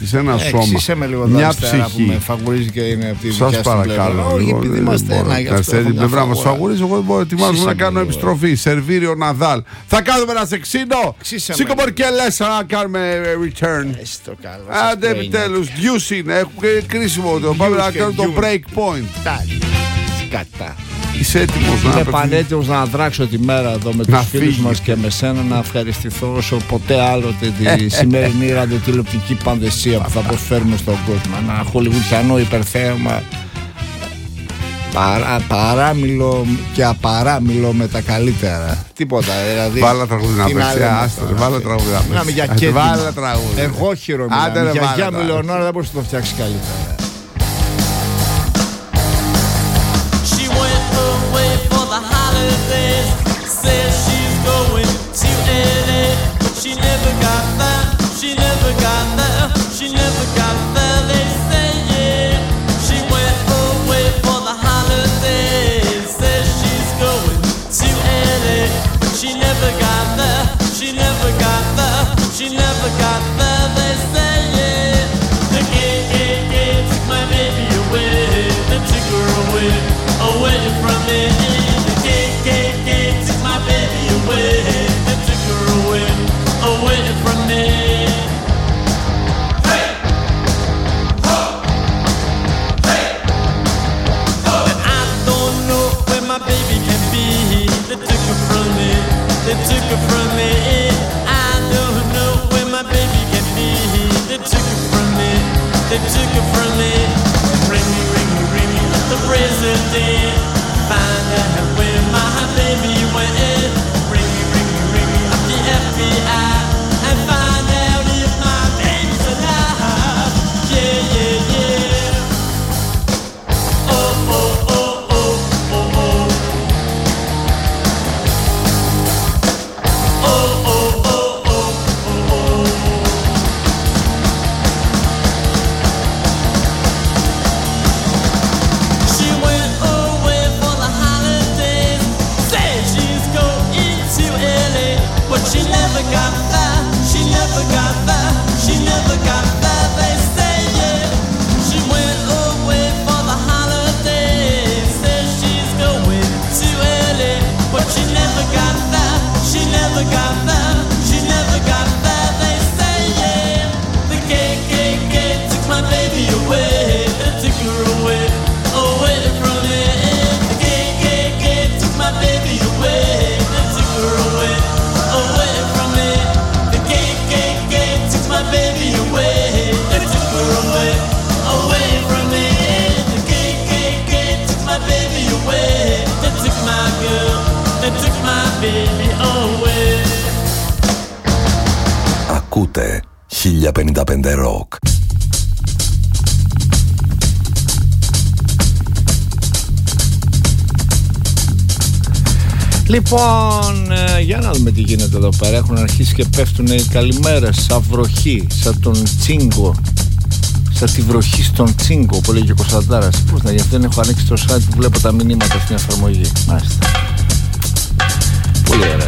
πολίτης, ένα σώμα, μια ψυχή. Που με φαγουρίζει και είναι από τη δικιά σας παρακαλώ. Όχι, επειδή είμαστε ένα, γι' αυτό την πλευρά μας φαγουρίζει. Εγώ δεν μπορώ, ετοιμάζομαι να κάνω επιστροφή. Σερβίριο Ναδάλ. Θα κάνουμε ένα σεξίνο. Σήκω μπορκελές να κάνουμε return. Άντε επιτέλους, διούς είναι. Έχουμε κρίσιμο. Πάμε να κάνουμε το break point. Σκατά. Είσαι έτοιμος να είμαι πανέτοιμος να δράξω τη μέρα εδώ με τους φίλους μας και με σένα, να ευχαριστηθώ όσο ποτέ άλλοτε τη σημερινή ραδιοτηλεοπτική πανδεσία που θα προσφέρουμε στον κόσμο. Ένα χολιγουντιανό υπερθέαμα, παράμιλο και απαράμιλο με τα καλύτερα. Τίποτα, δηλαδή. Βάλα τραγούδι να παίξει. Βάλα τραγούδι να παίξει. Για τραγούδι. Εγώ χειρομιλάμε. Η γιαγιά μου Λεωνόρα δεν μπορούσε να το φτιάξει καλύτερα. Says she's going to LA. She never got there. She never got there. She never got there. They say yeah. She went away for the holidays. Says she's going to LA. She never got there. She never got there. She never got there. They say yeah. The gay took my baby away. They took her away, away from me. They took her from me. I don't know where my baby can be. They took her from me. They took her from me. Ring me, ring me, ring me, the president. Find out where my baby went. Ring me, ring me, ring me, up the FBI. And find out if my baby's alive. Yeah, yeah, yeah. Oh, oh, oh, oh, oh, oh. She never got there, she never got there, she never got there, they say yeah. She went away for the holidays, says she's going to LA. But she never got there, she never got there, she never got there, they say yeah. The KKK took my baby away, they took her away, away from me. The KKK took my baby away, they took her away, away from me. The KKK took my baby away. They took her away, away from me. The KKK took my baby away. They took my girl. They took my baby away. Ακούτε 1055 Rock. Λοιπόν, για να δούμε τι γίνεται εδώ πέρα. Έχουν αρχίσει και πέφτουν οι καλημέρες σαν βροχή, σαν τον Τσίγκο, σαν τη βροχή στον Τσίγκο που λέει και ο Κωνσταντάρας. Πώς να γίνει, δεν έχω ανοίξει το site που βλέπω τα μηνύματα στην εφαρμογή. Μάλιστα. Πολύ ωραία.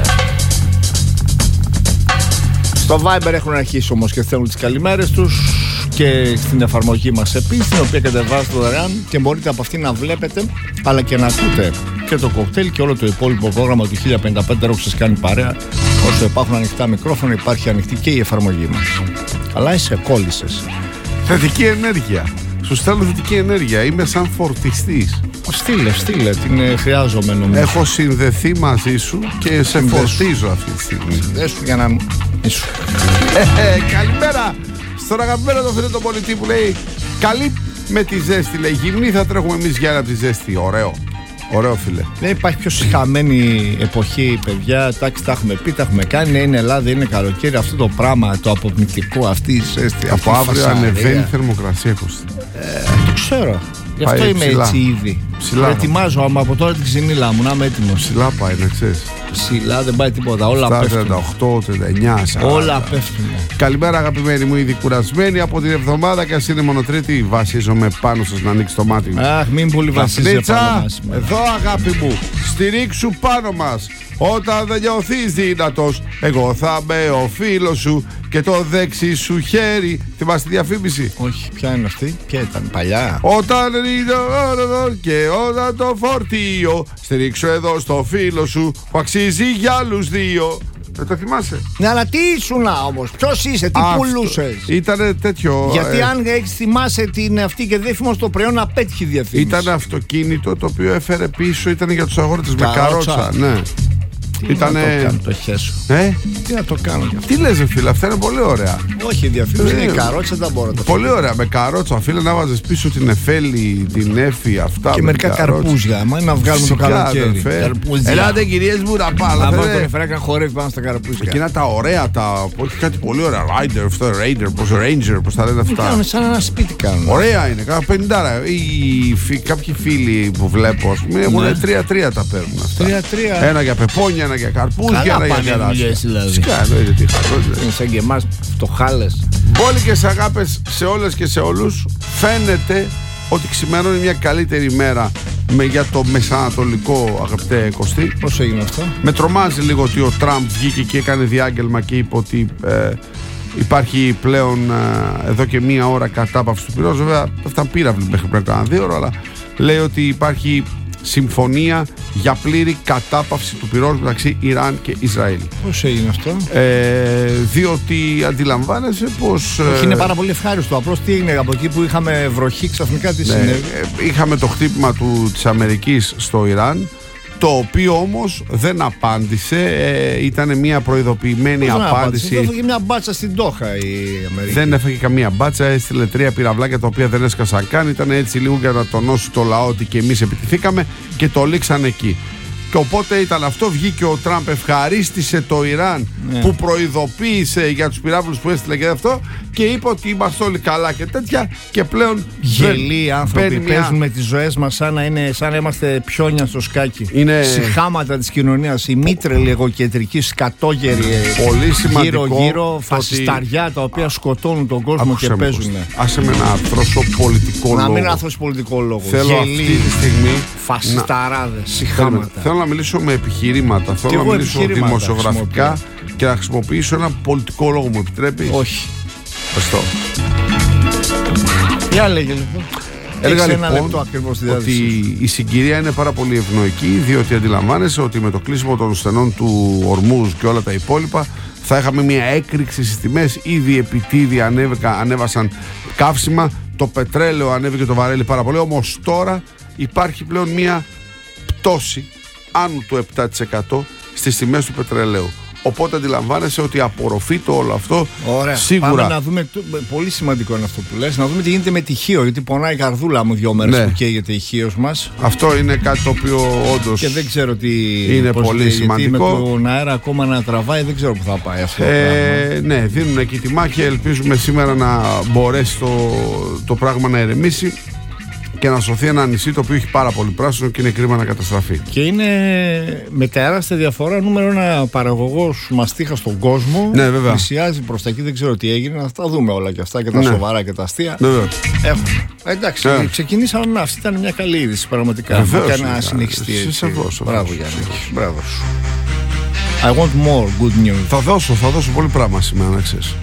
Στο Viber έχουν αρχίσει όμως και θέλουν τις καλημέρες τους και στην εφαρμογή μας επίσης, την οποία κατεβάζετε δωρεάν και μπορείτε από αυτή να βλέπετε αλλά και να ακούτε και το κοκτέιλ και όλο το υπόλοιπο πρόγραμμα του 1055 Rock σας κάνει παρέα. Όσο υπάρχουν ανοιχτά μικρόφωνα υπάρχει ανοιχτή και η εφαρμογή μας. Αλλά είσαι, κόλλησες. Θετική ενέργεια. Σου στέλνω θετική ενέργεια. Είμαι σαν φορτιστής. Στείλε, την χρειάζομαι νομίζω. Έχω συνδεθεί μαζί σου και σε φορτίζω αυτή τη στιγμή. Συνδέσου για να είσαι. Καλημέρα στον αγαπημένο το φίλο τον πολιτή που λέει καλή με τη ζέστη. Λέει γυμνή θα τρέχουμε εμείς για τη ζέστη. Ωραίο. Ωραίο φίλε. Δεν υπάρχει πιο συχαμένη εποχή, παιδιά. Εντάξει, τα έχουμε πει, τα έχουμε κάνει. Είναι Ελλάδα, είναι καλοκαίρι. Αυτό το πράγμα, το αποπνικτικό, αυτή η ζέστη. Από αύριο ανεβαίνει η θερμοκρασία, Κώστα. Το ξέρω. Γι' αυτό είμαι ψηλά. Έτσι ήδη. Ψηλά. Ετοιμάζω άμα από τώρα την ξυνήλα μου, να είμαι έτοιμος. Ψηλά πάει, να ξέρεις. Ψηλά δεν πάει τίποτα. Όλα πέφτουν. 38, 39, 40. Όλα πέφτουν. Καλημέρα αγαπημένοι μου, ήδη κουρασμένοι από την εβδομάδα και ας είναι μόνο Τρίτη. Βασίζομαι πάνω σας να ανοίξει το μάτι μου. Αχ, μην πολύ βασίζεσαι πάνω μας. Εδώ αγάπη μου, στηρίξου πάνω μας. Όταν δεν νιώθεις δυνατός, εγώ θα είμαι ο φίλος σου και το δεξί σου χέρι. Θυμάστε τη διαφήμιση? Όχι, ποια είναι αυτή? Ποια ήταν, παλιά? Όταν είναι και όταν το φορτίο, στηρίξω εδώ στο φίλο σου που αξίζει για άλλους δύο. Δεν το θυμάσαι? Ναι, αλλά τι ήσουνα όμως, ποιος είσαι, τι πουλούσες? Ήτανε τέτοιο. Γιατί αν θυμάσαι την αυτή και δεν θυμάσαι το προϊόν, απέτυχε η διαφήμιση. Ήταν αυτοκίνητο το οποίο έφερε πίσω, ήταν για τους αγρότες με καρότσα. Ναι. Ήτανε... να το κάνω το χέσω. Τι να το κάνω κι αυτό? Τι λες φίλε, αυτά είναι πολύ ωραία. Όχι, η διαφήμιση είναι η καρότσα, δεν μπορώ να το πολύ φύλλω. Ωραία, με καρότσα φίλε, να βάζεις πίσω την εφέλη, την έφη, αυτά. Και μερικά καρπούζια, μα να βγάλουμε το καλοκαίρι. Ελάτε κυρίες μου να πάμε. Να βάλω τον εφρέκα χορεύει πάνω στα καρπούζια. Εκείνα τα ωραία, που έχει κάτι πολύ ωραία. Rider, αυτό, Ranger, πώς τα λένε αυτά. Κάνουν σαν ένα σπίτι κάνουν. Ωραία είναι, κάνα 50. Κάποιοι φίλοι που βλέπω, ας πούμε, έχουν 3-3 τα παίρνουν αυτά. 3-3. Ένα για πεπόνια, ένα για καρπούζια, ένα για τεράστια. Δηλαδή. Είναι σαν και εμάς φτωχάλες. Μπόλικες αγάπες σε όλες και σε όλους. Φαίνεται ότι ξημερώνει μια καλύτερη μέρα για το μεσανατολικό, αγαπητέ Κωστή. Πώς έγινε αυτό? Με τρομάζει λίγο ότι ο Τραμπ βγήκε και έκανε διάγγελμα και είπε ότι υπάρχει πλέον εδώ και μία ώρα κατάπαυση του πυρός. Βέβαια αυτά πύραυλοι μέχρι πριν κάνα 2 ώρα, αλλά λέει ότι υπάρχει συμφωνία για πλήρη κατάπαυση του πυρός μεταξύ Ιράν και Ισραήλ. Πώς έγινε αυτό? Διότι αντιλαμβάνεσαι πως... είναι πάρα πολύ ευχάριστο. Απλώς τι έγινε από εκεί που είχαμε βροχή, ξαφνικά τι συνέβη? Είχαμε το χτύπημα της Αμερικής στο Ιράν, το οποίο όμως δεν απάντησε. Ήταν μια προειδοποιημένη απάντηση. Έφαγε μια μπάτσα στην Τόχα η Αμερική. Δεν έφαγε καμία μπάτσα, έστειλε 3 πυραυλάκια τα οποία δεν έσκασαν καν. Ήταν έτσι λίγο για να τονώσει το λαό ότι και εμείς επιτηθήκαμε και το λήξαν εκεί. Και οπότε ήταν αυτό, βγήκε ο Τραμπ, ευχαρίστησε το Ιράν που προειδοποίησε για τους πυράβλους που έστειλε και αυτό και είπε ότι είμαστε όλοι καλά και τέτοια και πλέον γελοί άνθρωποι παίζουν με τις ζωές μας σαν να είμαστε πιόνια στο σκάκι. Είναι συχάματα της κοινωνίας, οι μήτρελοι εγωκεντρικοί σκατόγεροι γύρω-γύρω, φασισταριά τα οποία σκοτώνουν τον κόσμο και παίζουν. Άσε με να αρθρώσω πολιτικό λόγο. Να μην αρθρώσω πολιτικό λόγο. Θέλω αυτή τη στιγμή φασισταράδες, συχάματα. Θέλω να μιλήσω με επιχειρήματα. Θέλω να μιλήσω δημοσιογραφικά και να χρησιμοποιήσω ένα πολιτικό λόγο. Μου επιτρέπεις? Όχι. Ευχαριστώ. Για λέγε λοιπόν. Έλεγα λοιπόν ότι η συγκυρία είναι πάρα πολύ ευνοϊκή, διότι αντιλαμβάνεσαι ότι με το κλείσιμο των στενών του Ορμούζ και όλα τα υπόλοιπα θα είχαμε μια έκρηξη στις τιμές. Ήδη επιτίδη ανέβασαν καύσιμα, το πετρέλαιο ανέβηκε το βαρέλι πάρα πολύ, όμως τώρα υπάρχει πλέον μια πτώση άνω του 7% στις τιμές του πετρελαίου. Οπότε αντιλαμβάνεσαι ότι απορροφεί το όλο αυτό. Ωραία. Σίγουρα. Πάμε να δούμε, πολύ σημαντικό είναι αυτό που λες, να δούμε τι γίνεται με τη Χίο, γιατί πονάει η καρδούλα μου 2 μέρες που καίγεται η Χίος μας. Αυτό είναι κάτι το οποίο όντως και δεν ξέρω τι είναι πολύ σημαντικό. Γιατί με τον αέρα ακόμα να τραβάει, δεν ξέρω που θα πάει αυτό. Ναι, δίνουν εκεί τη μάχη. Ελπίζουμε σήμερα να μπορέσει το πράγμα να ηρεμήσει και να σωθεί ένα νησί το οποίο έχει πάρα πολύ πράσινο και είναι κρίμα να καταστραφεί. Και είναι με τεράστια διαφορά νούμερο 1 παραγωγός μαστίχα στον κόσμο. Ναι, βέβαια. Πλησιάζει προς τα εκεί, δεν ξέρω τι έγινε. Να τα δούμε όλα και αυτά και τα σοβαρά και τα αστεία. Ναι, έχουμε. Εντάξει, ξεκινήσαμε με αυτή. Ήταν μια καλή είδηση πραγματικά. Βεβαίως. Και να συνεχιστεί. Μπράβο, Γιάννη. Μπράβο. I want more good news. Θα δώσω πολύ πράγμα σήμερα, να ξέρεις.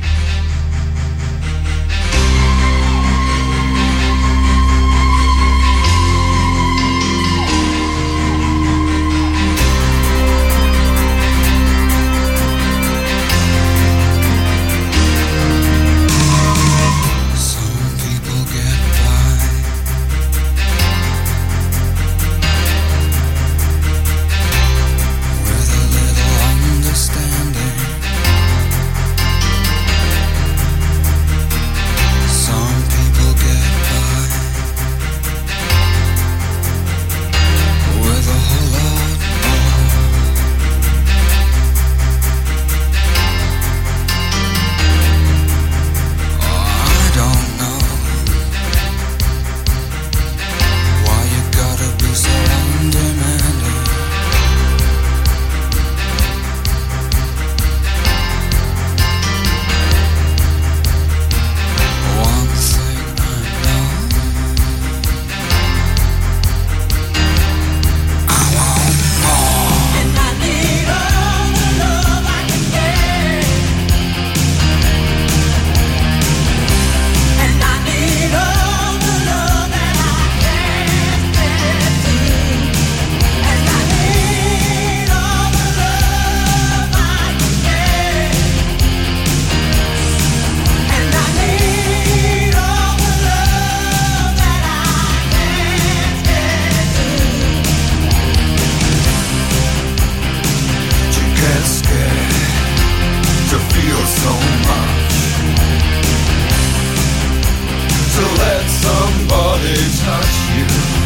touch you.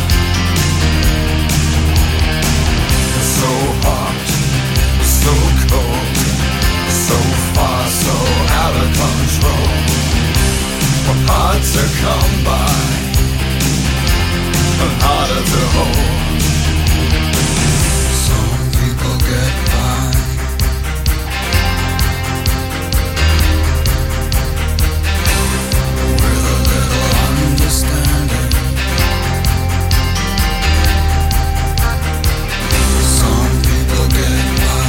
It's so hot, so cold, so far, so out of control. We're hard to come by, and harder to hold. Some people get by with a little understanding. Some people get by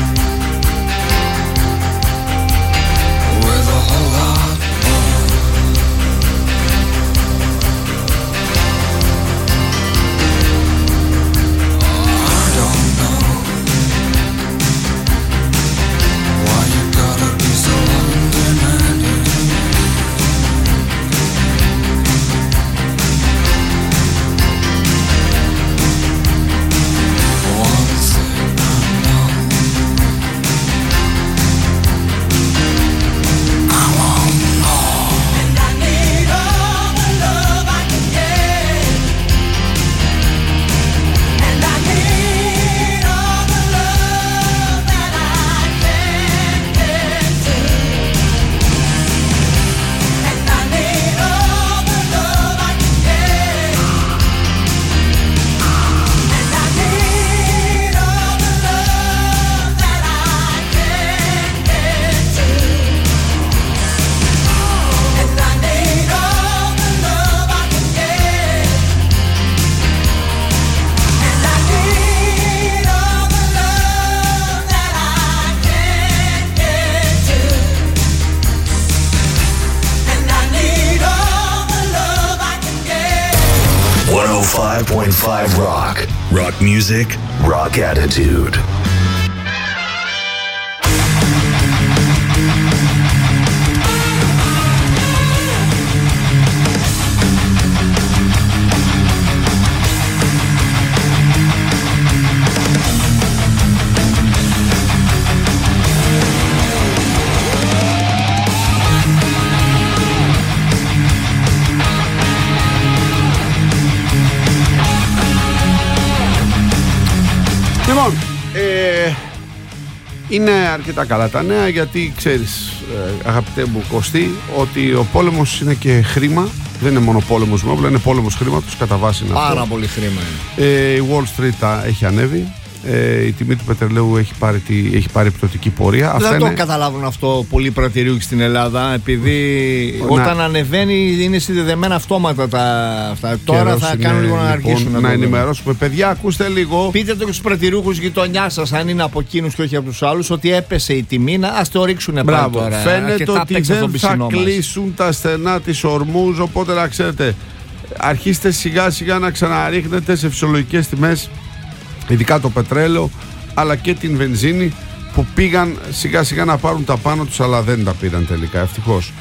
with a whole lot more. I don't know why you gotta be so undemanding. One thing I know, I want more. And I need all the love I can get. And I need all the love that I can get to. And I need all the love I can get. And I need all the love that I can get to. And I need all the love I can get. And I need all the love that I can get to. And I need all the love I can get. 105.5 Rock. Rock music, rock attitude. Λοιπόν, είναι αρκετά καλά τα νέα, γιατί ξέρεις, αγαπητέ μου Κωστή, ότι ο πόλεμος είναι και χρήμα. Δεν είναι μόνο πόλεμος μόμπλα, είναι πόλεμος χρήματος, κατά βάση είναι αυτό. Πάρα πολύ χρήμα είναι. Η Wall Street έχει ανέβει. Η τιμή του πετρελαίου έχει πάρει πτωτική πορεία. Δεν το καταλάβουν αυτό πολλοί πρατηριούχοι στην Ελλάδα, επειδή όταν ανεβαίνει είναι συνδεδεμένα αυτόματα αυτά. Τώρα θα κάνουν λίγο να αργήσουν. Να ενημερώσουμε. Παιδιά, ακούστε λίγο. Πείτε το και στους πρατηριούχους γειτονιά σας, αν είναι από εκείνους και όχι από τους άλλους, ότι έπεσε η τιμή. Ας το ρίξουν πάλι τώρα. Φαίνεται ότι δεν θα κλείσουν τα στενά της Ορμούζ, οπότε να ξέρετε, αρχίστε σιγά σιγά να ξαναρίχνετε σε φυσιολογικές τιμές, ειδικά το πετρέλαιο αλλά και την βενζίνη, που πήγαν σιγά σιγά να πάρουν τα πάνω τους, αλλά δεν τα πήραν τελικά, ευτυχώς.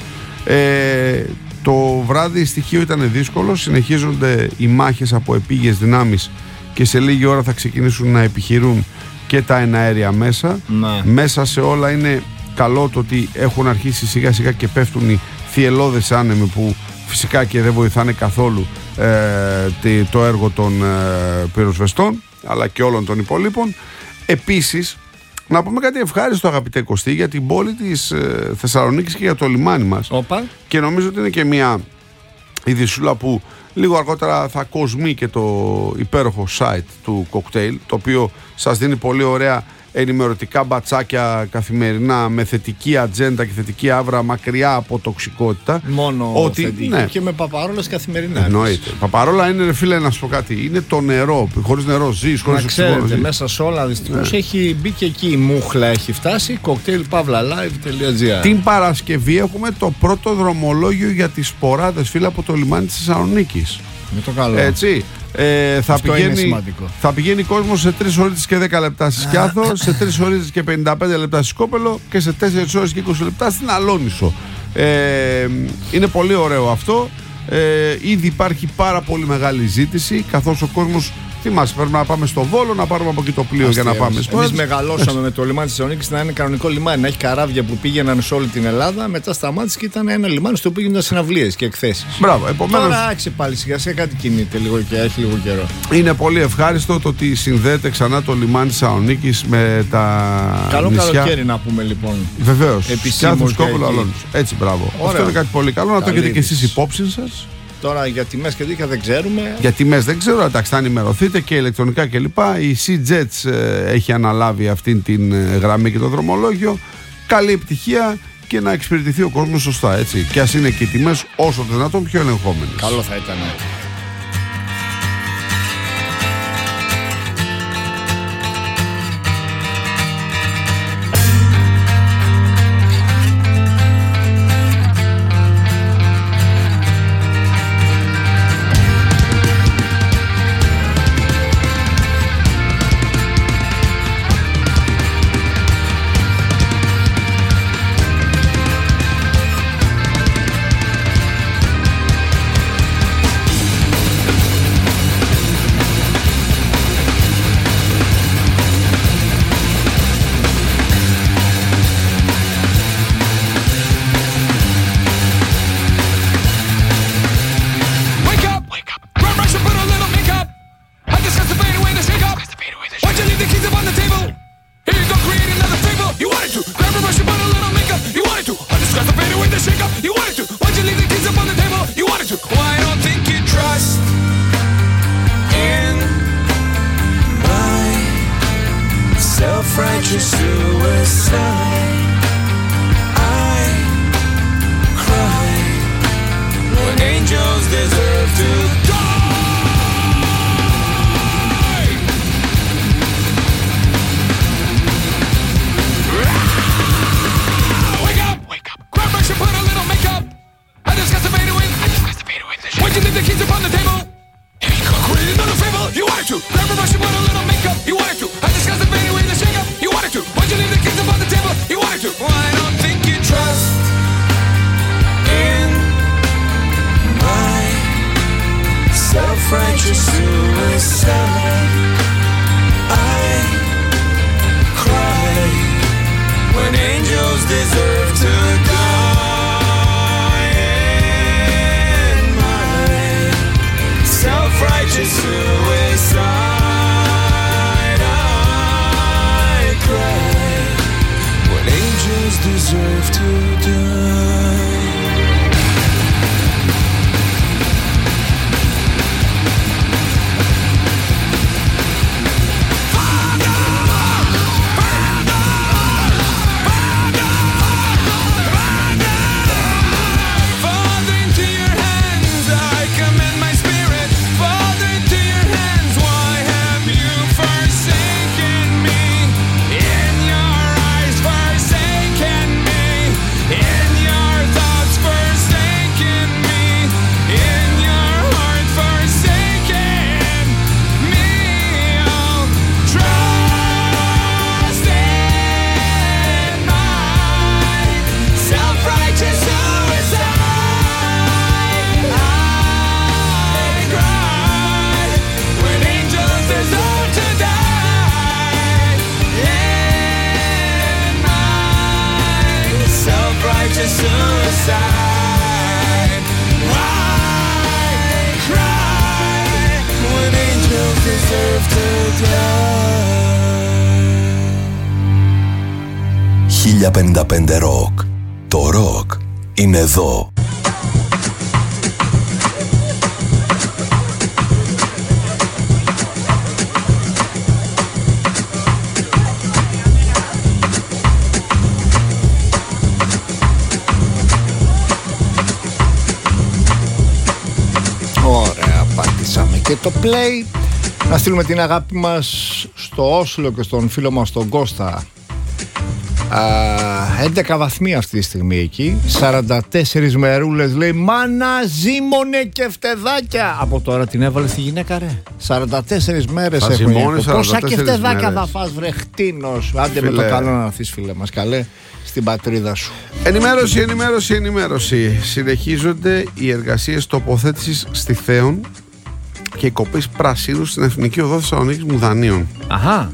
Το βράδυ στοιχείο ήταν δύσκολο, συνεχίζονται οι μάχες από επίγειες δυνάμεις και σε λίγη ώρα θα ξεκινήσουν να επιχειρούν και τα εναέρια μέσα. Μέσα σε όλα είναι καλό το ότι έχουν αρχίσει σιγά σιγά και πέφτουν οι θυελλώδες άνεμοι, που φυσικά και δεν βοηθάνε καθόλου το έργο των πυροσβεστών αλλά και όλων των υπολείπων. Επίσης, να πούμε κάτι ευχάριστο, αγαπητέ Κωστή, για την πόλη της Θεσσαλονίκης και για το λιμάνι μας. Και νομίζω ότι είναι και μια ειδησούλα που λίγο αργότερα θα κοσμεί και το υπέροχο site του κοκτέιλ, το οποίο σας δίνει πολύ ωραία ενημερωτικά μπατσάκια καθημερινά με θετική ατζέντα και θετική άβρα, μακριά από τοξικότητα. Μόνο ότι, θετική, ναι. Και με παπαρόλες καθημερινά. Εννοείται. Παπαρόλα είναι, ρε φίλε, να σου πω κάτι, είναι το νερό. Χωρίς νερό ζεις, χωρίς οξυγόνο. Ξέρετε, μέσα σε όλα δυστυχώς έχει μπει και εκεί η μούχλα, έχει φτάσει. cocktailpavlalive.gr. Την Παρασκευή έχουμε το πρώτο δρομολόγιο για τις σποράδες, φίλε, από το λιμάνι της Θεσσαλονίκης. Με το καλό. Έτσι. Θα πηγαίνει κόσμος σε 3 ώρες και 10 λεπτά στη Σκιάθο, σε 3 ώρες και 55 λεπτά στη Σκόπελο και σε 4 ώρες και 20 λεπτά στην Αλόνισο. Είναι πολύ ωραίο αυτό. Ήδη υπάρχει πάρα πολύ μεγάλη ζήτηση, καθώς ο κόσμος Θυμάσαι, πρέπει να πάμε στο Βόλο, να πάρουμε από εκεί το πλοίο για να πάμε στο. Εμείς μεγαλώσαμε με το λιμάνι της Θεσσαλονίκης να είναι κανονικό λιμάνι, να έχει καράβια που πήγαιναν σε όλη την Ελλάδα. Μετά σταμάτησε και ήταν ένα λιμάνι στο οποίο γίνονταν συναυλίες και εκθέσεις. Μπράβο, επομένως. Τώρα άρχισε πάλι σιγά σιγά, κάτι κινείται λίγο και έχει λίγο καιρό. Είναι πολύ ευχάριστο το ότι συνδέεται ξανά το λιμάνι της Θεσσαλονίκης με τα. Καλό νησιά. Καλοκαίρι να πούμε λοιπόν. Βεβαίως. Επισήμως. Έτσι, μπράβο. Ωραία. Αυτό είναι κάτι πολύ καλό. Να το έχετε και είδηση. εσείς υπόψη σας. Τώρα για τιμές και δίχα δεν ξέρουμε. Για τιμές δεν ξέρω, εντάξει, θα ενημερωθείτε και ηλεκτρονικά κλπ. Η Sea-Jets έχει αναλάβει αυτήν την γραμμή και το δρομολόγιο. Καλή επιτυχία και να εξυπηρετηθεί ο κόσμος σωστά, έτσι. Και ας είναι και οι τιμές όσο το δυνατόν πιο ελεγχόμενες. Καλό θα ήταν. Self-righteous suicide. I cry when angels deserve to die. Wake up, wake up. Grab brush and put a little makeup. I discuss the fade away. Why'd you leave the keys upon the table? Create another fable. You wanted to. Grab a brush and put a little makeup. You wanted to. I discuss the fade away. You wanted to. Why'd you leave the keys upon the table? You wanted to. Well, I don't think you trust in my self-righteous suicide. I cry when angels deserve to die. In my self-righteous suicide. Deserve to die. Father, into your hands I commend my spirit. Father, into your hands, why have you forsaken me? In your eyes forsaken me. In your thoughts forsaken me. In your heart forsaken me. Oh, trust in my self-righteous suicide. I cry when angels deserve to die. In my self-righteous suicide. I cry when angels deserve to die. 1055 Rock. Το rock είναι εδώ. Ωραία, πατήσαμε και το play. Να στείλουμε την αγάπη μας στο Όσλο και στον φίλο μας τον Κώστα. 11 βαθμοί αυτή τη στιγμή εκεί. 44 μερούλες λέει. Μάνα, ζήμωνε και φτεδάκια. Από τώρα την έβαλε στη γυναίκα, ρε. 44 μέρες έχουν. Πόσα και φτεδάκια θα φας, βρε χτίνος. Άντε με το καλό να έρθεις, φίλε μας. Καλέ στην πατρίδα σου. Ενημέρωση. Συνεχίζονται οι εργασίες τοποθέτησης στη Θέον και κοπής πρασίνου στην Εθνική Οδό Θεσσαλονίκης Μουδανίων. Αχα.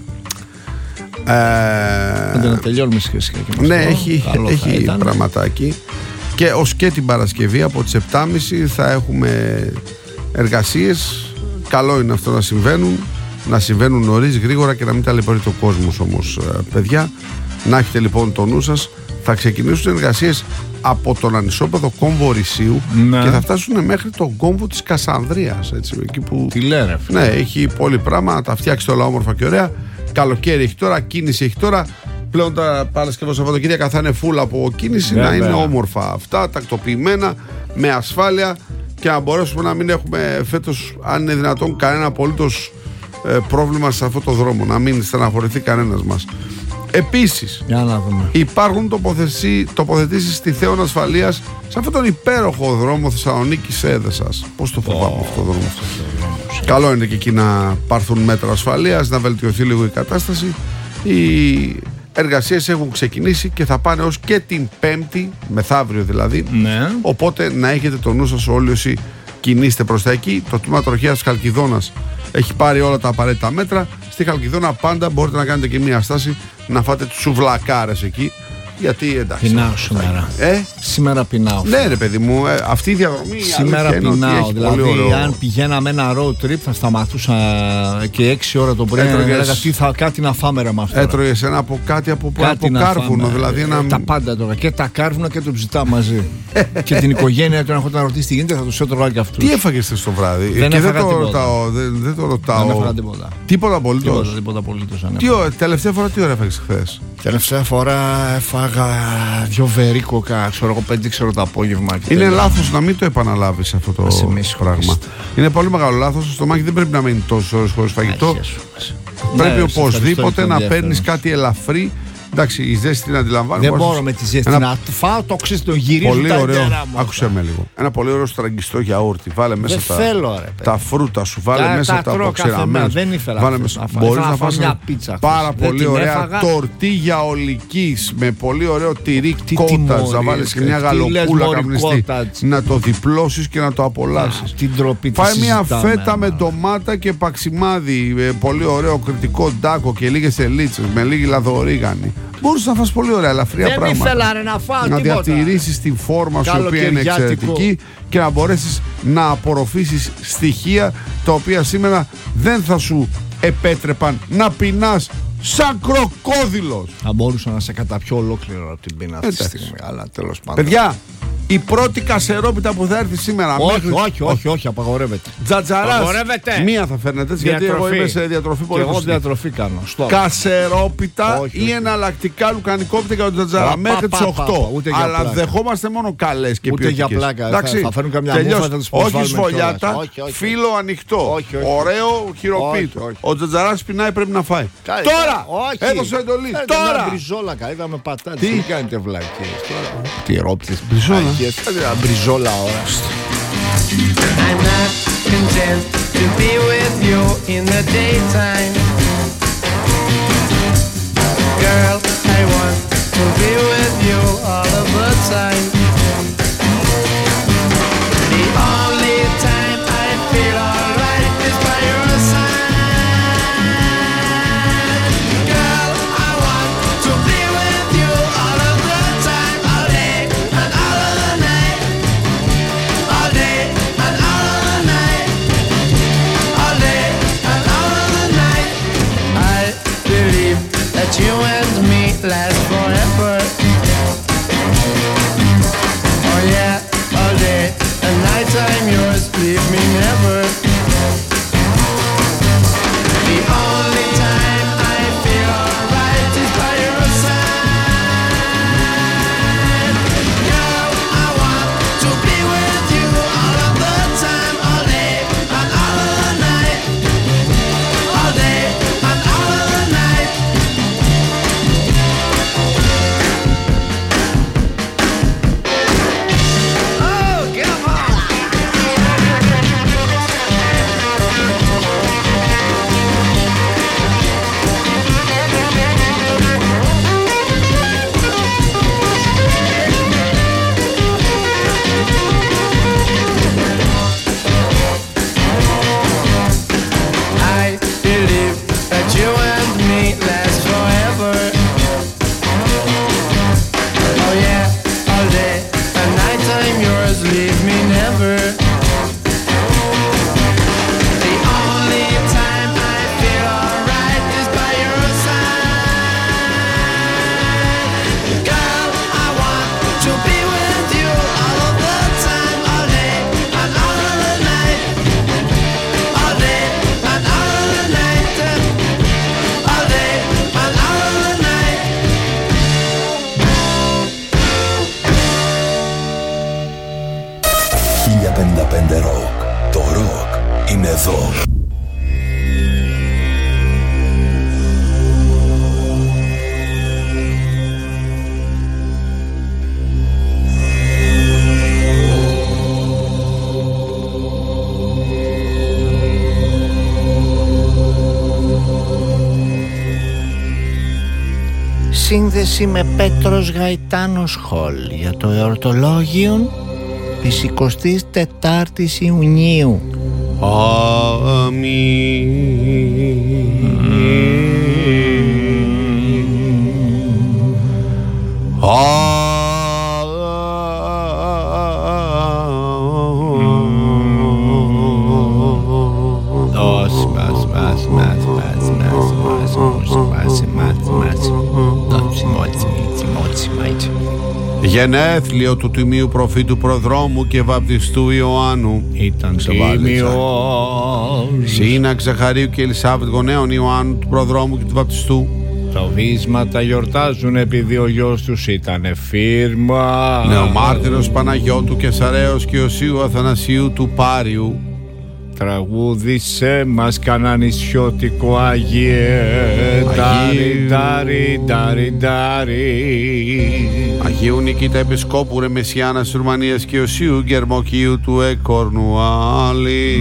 Να τελειώνουμε σχέση. Ναι, έχει πραγματάκι. Και ως και την Παρασκευή από τις 7.30 θα έχουμε εργασίες. Καλό είναι αυτό να συμβαίνουν νωρίς, γρήγορα και να μην ταλαιπωρεί το κόσμος όμως, παιδιά. Να έχετε λοιπόν το νου σας. Θα ξεκινήσουν εργασίες από τον ανισόπεδο κόμβο Ρησίου, ναι, και θα φτάσουν μέχρι τον κόμβο της Κασανδρίας. Έτσι, εκεί που... Τι λένε. Ναι, έχει πολύ πράγμα, να τα φτιάξει όλα όμορφα και ωραία. Καλοκαίρι έχει τώρα, κίνηση έχει τώρα. Πλέον τα Παρασκευό Σαββατοκύριακα θα είναι full από κίνηση, να είναι όμορφα αυτά, τακτοποιημένα, με ασφάλεια και να μπορέσουμε να μην έχουμε φέτος, αν είναι δυνατόν, κανένα απολύτως πρόβλημα σε αυτό το δρόμο, να μην στεναχωρηθεί κανένας μας. Επίσης, υπάρχουν τοποθετήσεις στη Θέων Ασφαλείας σε αυτόν τον υπέροχο δρόμο Θεσσαλονίκης Έδεσας. Πώς το φοβάμαι αυτό το δρόμο. Καλό είναι και εκεί να πάρθουν μέτρα ασφαλείας, να βελτιωθεί λίγο η κατάσταση. Οι εργασίες έχουν ξεκινήσει και θα πάνε ως και την Πέμπτη, μεθαύριο δηλαδή. Ναι. Οπότε να έχετε το νου σας όλοι όσοι κινείστε προς τα εκεί. Το τμήμα τροχέας Χαλκιδόνας έχει πάρει όλα τα απαραίτητα μέτρα. Στη Χαλκιδόνα πάντα μπορείτε να κάνετε και μία στάση, να φάτε τους σουβλακάρες εκεί. Γιατί εντάξει. Πεινάω σήμερα. Σήμερα πεινάω. Ναι, ρε παιδί μου, αυτή η διαδρομή. Σήμερα πεινάω. Δηλαδή, αν πηγαίναμε ένα road trip, θα σταματούσα και 6 ώρα το πρωί να έλεγα κάτι να φάμε ρε με αυτό. Έτρωγες ένα από από κάρβουνο. Δηλαδή τα πάντα τώρα. Και τα κάρβουνα και το ψητά μαζί. Και την οικογένεια του, αν έχω να ρωτήσει τι γίνεται, θα του έτρωγα και αυτού. Τι έφαγες το βράδυ? Δεν το ρωτάω. Δεν έφαγα τίποτα. Τίποτα απολύτως. Τελευταία φορά τι ώρα έφαγες χθες? Τελευταία φορά έφαγα 2 βερίκοκα, ξέρω εγώ 5 το απόγευμα. Είναι λάθος να μην το επαναλάβεις αυτό το πράγμα. Είναι πολύ μεγάλο λάθος. Το στομάχι δεν πρέπει να μείνει τόσες ώρες χωρίς φαγητό. Πρέπει οπωσδήποτε να παίρνεις κάτι ελαφρύ. Εντάξει, η ζέστη την αντιλαμβάνομαι. Δεν μπορώ με τη ζέστη να φάω το ξύστο, τον γυρίζω. Πολύ ωραίο. Άκουσε με λίγο. Ένα πολύ ωραίο στραγγιστό γιαούρτι. Βάλε μέσα τα φρούτα σου, βάλε μέσα τα αποξηραμένα. Δεν ήθελα. Βάλε μέσα. Μπορείς να φας μια πίτσα. Πάρα πολύ ωραία τορτίγια ολικής με πολύ ωραίο τυρί κότας. Να βάλεις και μια γαλοπούλα καπνιστή. Να το διπλώσεις και να το απολαύσεις. Φάει μια φέτα με ντομάτα και παξιμάδι. Πολύ ωραίο κριτικό ντάκο και λίγες ελίτσες με λίγη λαδορίγανη. Μπορούσε να φας πολύ ωραία ελαφριά πράγματα. Δεν ήθελα να φάω να διατηρήσεις την φόρμα σου, η οποία είναι εξαιρετική, και να μπορέσεις να απορροφήσεις στοιχεία τα οποία σήμερα δεν θα σου επέτρεπαν να πεινάς σαν κροκόδιλος. Θα μπορούσα να σε καταπιώ ολόκληρο από την πείνα αυτή τη στιγμή, αλλά τέλος πάντων. Παιδιά, η πρώτη κασερόπιτα που θα έρθει σήμερα. Όχι, απαγορεύεται. Τζατζαράς. Μία θα φέρνετε, γιατί εγώ είμαι σε διατροφή πολύ. Εγώ διατροφή κάνω. Κασερόπιτα ή εναλλακτικά λουκανικόπιτα για τον Τζατζαρά μέχρι τις 8. Αλλά δεχόμαστε μόνο καλές και ποιοτικές. Ούτε για πλάκα. Θα φέρουν καμιά μούφα, θα τους προσβάλλουμε. Όχι σφολιάτα, φύλλο ανοιχτό. Ωραίο χειροποίητο. Ο Τζατζαράς πεινάει, πρέπει να φάει. Τώρα! Έδωσε εντολή. Τώρα! Μπριζόλα, είδαμε πατάτε. Τι κάνετε βλακίες τώρα? Τι ερώτησες? Μπριζόλα. Μπριζόλα ώρα. I'm not content to be with you in the daytime. Girl, I want to be with you all of the time. The only time I feel alright is by your side. Girl, I want to be with you all of the time, all day and all of the night. All day and all of the night. All day and all of the night. Άντε ροκ. Το ροκ είναι εδώ. Σύνδεση με Πέτρος Γαϊτάνος Χολ για το εορτολόγιο της 24ης Ιουνίου. Γενέθλιο του τιμίου προφήτου προδρόμου και βαπτιστού Ιωάννου Ήταν τίμιος. Σύνα Ζαχαρίου και Ελισάβετ γονέων Ιωάννου του προδρόμου και του βαπτιστού. Τα βίσματα γιορτάζουν επειδή ο γιος τους ήταν φίρμα. Νεομάρτυρος Παναγιώτου Κεσαρέως και Οσίου Αθανασίου του Πάριου. Τραγούδισέ μας κανένα νησιώτικο Άγιε. Ντάρι. Αγίου Νικήτα Επισκόπου Ρεμεσιάνας Ρουμανίας και Οσίου Γκερμοκίου του Εκορνουάλης.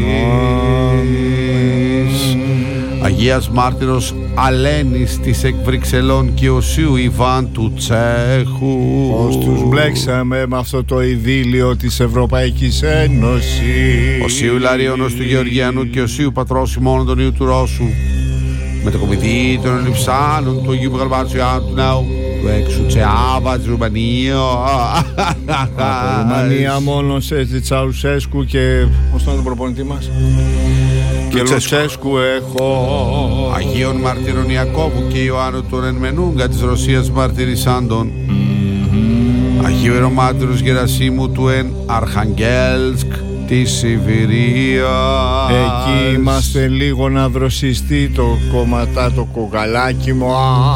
Αγίας Μάρτυρος Αλένης της Εκβρυξελών και Οσίου Ιβάν του Τσέχου. Πώς τους μπλέξαμε με αυτό το ειδήλιο της Ευρωπαϊκής Ένωσης. Οσίου Ηλαρίωνος του Γεωργιανού και Οσίου Πατρός ημών τον Ιού του Ρώσου. Με το κομιδί των Λιψάνων του Αγίου Μεγαλβάτσιου του Νέου του έξου Τσεάβα της Ρουμανία. Από Ρουμανία μόνο σε Τσαουσέσκου και πώς ήταν το προπονητή μας και Λουτσέσκου έχω. Αγίων Μαρτύρων Ιακώβου και Ιωάννου τον Ενμενούγκα της Ρωσίας μαρτυρισάντων. Αγίου Ιερομάρτυρος Γερασίμου του Εν Αρχαγγέλσκ της Σιβηρίας. Εκεί είμαστε λίγο να δροσιστεί το κομματά το κοκαλάκι μου.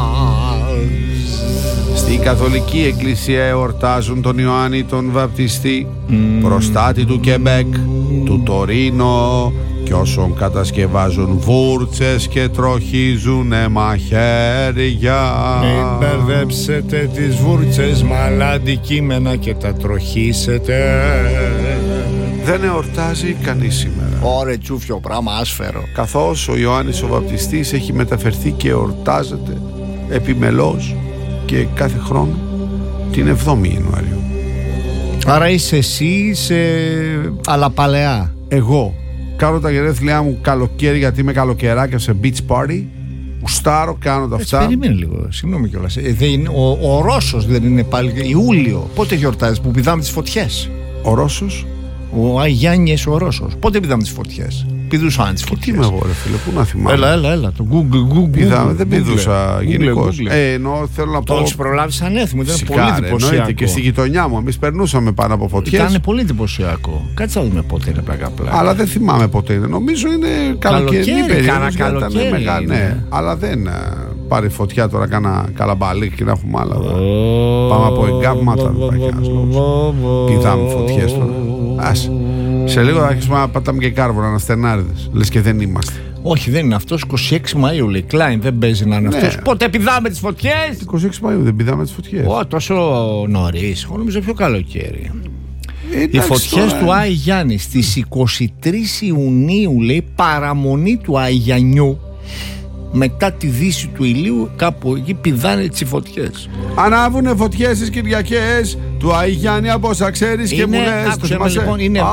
Στη Καθολική Εκκλησία εορτάζουν τον Ιωάννη τον Βαπτιστή, προστάτη του Κεμπέκ, του Τωρίνο και όσων κατασκευάζουν βούρτσες και τροχίζουνε μαχαίρια. Μην μπερδέψετε τις βούρτσες με άλλα αντικείμενα και τα τροχίσετε. Δεν εορτάζει κανείς σήμερα. Ωρε τσούφιο πράγμα άσφαιρο. Καθώς ο Ιωάννης ο Βαπτιστής έχει μεταφερθεί και εορτάζεται επιμελώς και κάθε χρόνο την 7η Ιανουαρίου. Άρα είσαι εσύ αλλά παλαιά. Εγώ κάνω τα γενέθλιά μου καλοκαίρι γιατί είμαι καλοκαιράκια σε beach party. Ουστάρω, κάνω τα αυτά. Περίμενε λίγο, συγγνώμη κιόλας. Ο Ρώσος δεν είναι πάλι Ιούλιο? Πότε γιορτάζεις που πηδάμε τις φωτιές? Ο Ρώσος. Ο Αγιάννης ο Ρώσος. Πότε πηδάμε τις φωτιές? Πηδούσαν τις φωτιές. Τι είμαι εγώ ρε φίλε, πού να θυμάμαι. Έλα, το Google. Πηδάμε, δεν πηδούσα γενικώς. Ενώ θέλω να πω. Το έχεις προλάβει σαν έθιμο, ήταν πολύ εντυπωσιακό. Εννοείται και στη γειτονιά μου, εμείς περνούσαμε πάνω από φωτιές. Ήταν πολύ εντυπωσιακό. Κάτσε να δούμε πότε είναι πλάκα. Αλλά δεν θυμάμαι πότε είναι. Νομίζω είναι καλοκαιρινή περίοδος. Ναι, αλλά δεν πάρει φωτιά τώρα κάνα καλαμπαλίκ και να έχουμε άλλα. Πάμε από εγκάβματα, δεν υπάρχει κανένας λόγος. Πηδάμε φωτιές τώρα. Ας. Σε λίγο θα αρχίσουμε να πατάμε και κάρβουνα, αναστενάριδες. Λες και δεν είμαστε. Όχι, δεν είναι αυτός. 26 Μαΐου λέει. Κλάιν, δεν παίζει να είναι αυτός. Πότε πηδάμε τις φωτιές? 26 Μαΐου δεν πηδάμε τις φωτιές. Τόσο νωρίς. Εγώ νομίζω πιο καλοκαίρι. Οι φωτιές του Άι Γιάννη στις 23 Ιουνίου λέει, παραμονή του Αϊγιανιού. Μετά τη δύση του ηλίου, κάπου εκεί πηδάνε τις φωτιές. Ανάβουνε φωτιές τις Κυριακές του Άι Γιάννη, από όσα ξέρεις και μου λες. Λοιπόν, είναι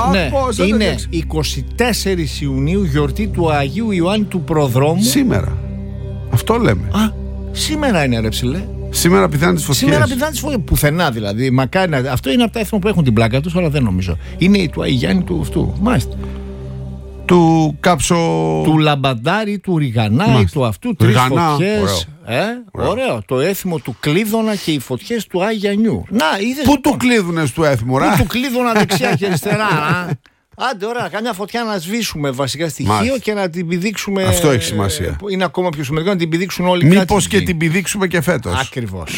24 Ιουνίου, γιορτή του Αγίου Ιωάννη του Προδρόμου. Σήμερα. Αυτό λέμε. Σήμερα είναι ρε ψηλέ. Σήμερα πηδάνε τις φωτιές. Σήμερα πηδάνε τις φωτιές. Πουθενά δηλαδή. Μακάρι να... Αυτό είναι από τα έθιμα που έχουν την πλάκα τους, αλλά δεν νομίζω. Είναι του Άι Γιάννη του αυτού. Μάλιστα. Του κάψο. Του Λαμπαντάρη, του Ριγανά ή του αυτού. Τρεις φωτιές. Ωραίο. Το έθιμο του Κλείδωνα και οι φωτιές του Αγιανιού. Να, είδες. Πού του κλείδουνες του έθιμο, Πού του Κλείδωνα δεξιά και αριστερά. Άντε, ωραία, καμιά φωτιά να σβήσουμε βασικά στοιχείο και να την πηδήξουμε. Αυτό έχει σημασία. Είναι ακόμα πιο σημαντικό να την πηδήξουν όλοι. Μήπως και την πηδήξουμε και φέτος. Ακριβώς.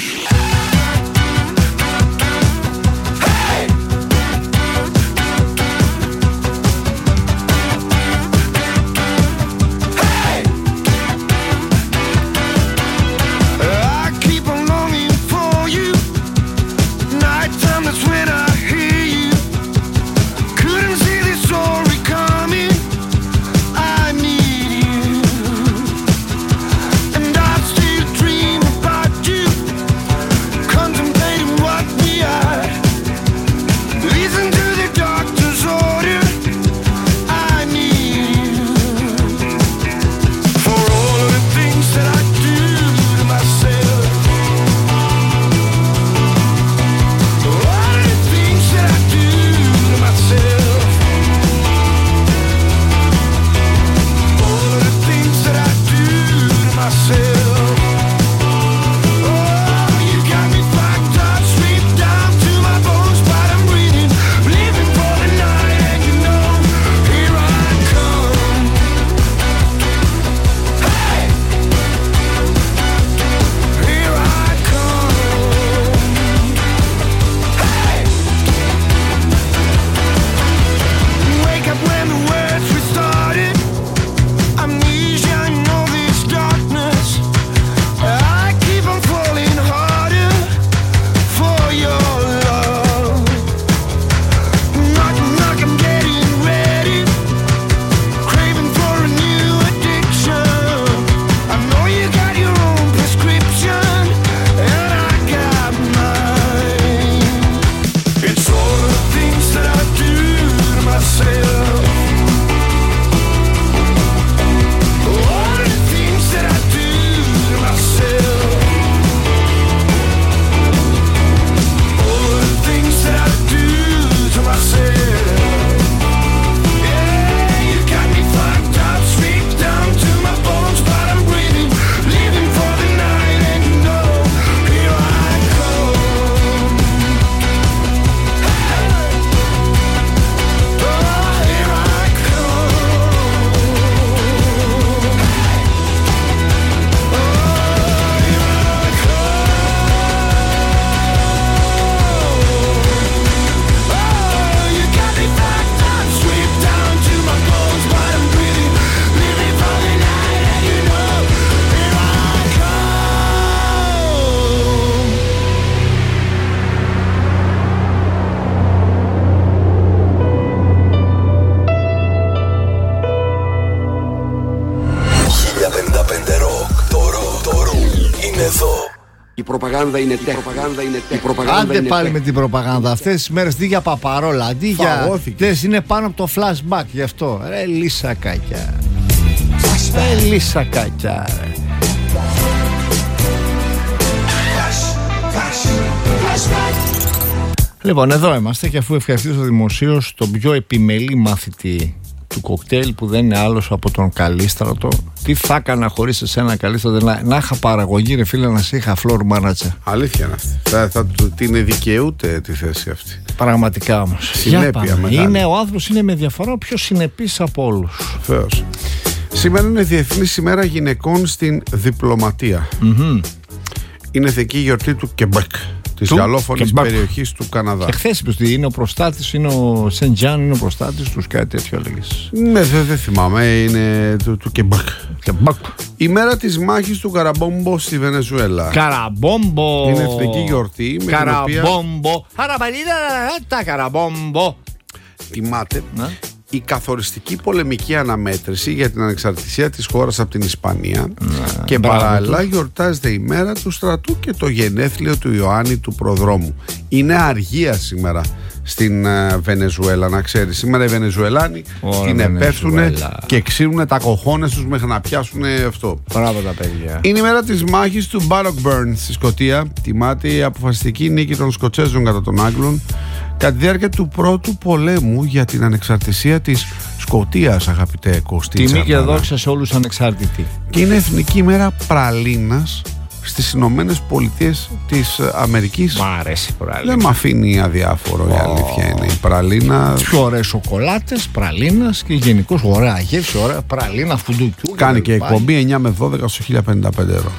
προπαγάνδα είναι Άντε πάλι με την προπαγάνδα. Αυτές τις μέρες αντί για παπαρόλα, αντί για τες είναι πάνω από το flashback. Γι' αυτό ρε λίσακάκια. Λίσακάκια. Λοιπόν, εδώ είμαστε και αφού ευχαριστήσω δημοσίως τον πιο επιμελή μαθητή του κοκτέιλ που δεν είναι άλλος από τον Καλίστρατο. Τι θα έκανα χωρίς εσένα, Καλίστρατο, να είχα παραγωγή, ρε φίλε, να σε είχα floor manager. Αλήθεια είναι αυτή. Θα την δικαιούται τη θέση αυτή. Πραγματικά όμως. Συνέπεια μεγάλη. Ο άνθρωπος είναι με διαφορά πιο συνεπής από όλους. Βεβαίως. Σήμερα είναι Διεθνής ημέρα γυναικών στην διπλωματία. Είναι εθνική γιορτή του Κεμπέκ, της γαλλόφωνης περιοχής του Καναδά. Και χθες είπες ότι είναι ο προστάτης, είναι ο Σεντζάν, είναι ο προστάτης τους, κάτι τέτοιο έλεγες. Ναι, δεν θυμάμαι, είναι του Κεμπέκ. Η μέρα της μάχης του Καραμπόμπο στη Βενεζουέλα. Καραμπόμπο! Είναι εθνική γιορτή με Καραμπόμπο! Τα Καραμπόμπο! Τιμάται η καθοριστική πολεμική αναμέτρηση για την ανεξαρτησία της χώρας από την Ισπανία και παράλληλα γιορτάζεται η μέρα του στρατού και το γενέθλιο του Ιωάννη του Προδρόμου. Είναι αργία σήμερα στην Βενεζουέλα, να ξέρεις. Σήμερα οι Βενεζουελάνοι την επέφτουν και ξύνουν τα κοχώνες τους μέχρι να πιάσουν αυτό. Μπράβο τα παιδιά. Είναι η μέρα της μάχης του Bannockburn στη Σκωτία. Τιμάται η αποφασιστική νίκη των Σκοτσέζων κατά των Άγγλων κατά τη διάρκεια του πρώτου πολέμου για την ανεξαρτησία της Σκωτίας, αγαπητέ Κωστή. Τιμή και δόξα σε όλους ανεξάρτητοι. Και είναι εθνική ημέρα πραλίνας στις Ηνωμένες Πολιτείες της Αμερικής. Μ' αρέσει πραλίνα. Δεν μ' αφήνει αδιάφορο, η αλήθεια είναι. Η πραλίνα. Πιο ωραίες σοκολάτες, πραλίνας και γενικώς ωραία γεύση, ωραία πραλίνα φουντουκιού. Κάνει και εκπομπή 9 με 12 στο 1055 ευρώ.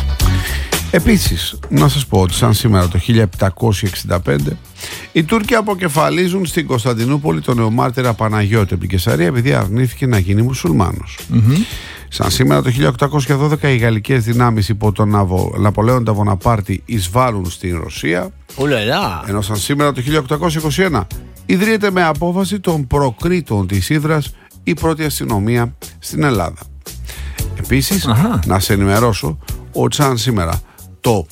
Επίσης, να σας πω ότι σαν σήμερα το 1765 οι Τούρκοι αποκεφαλίζουν στην Κωνσταντινούπολη τον νεομάρτυρα Παναγιώτη από την Κεσαρία επειδή αρνήθηκε να γίνει μουσουλμάνος. Σαν σήμερα το 1812 οι γαλλικές δυνάμεις υπό τον Ναπολέοντα Βοναπάρτη εισβάλλουν στην Ρωσία. Ενώ σαν σήμερα το 1821 ιδρύεται με απόφαση των προκρήτων της Ύδρας η πρώτη αστυνομία στην Ελλάδα. Επίσης, να σε ενημερώσω ότι σαν σήμερα το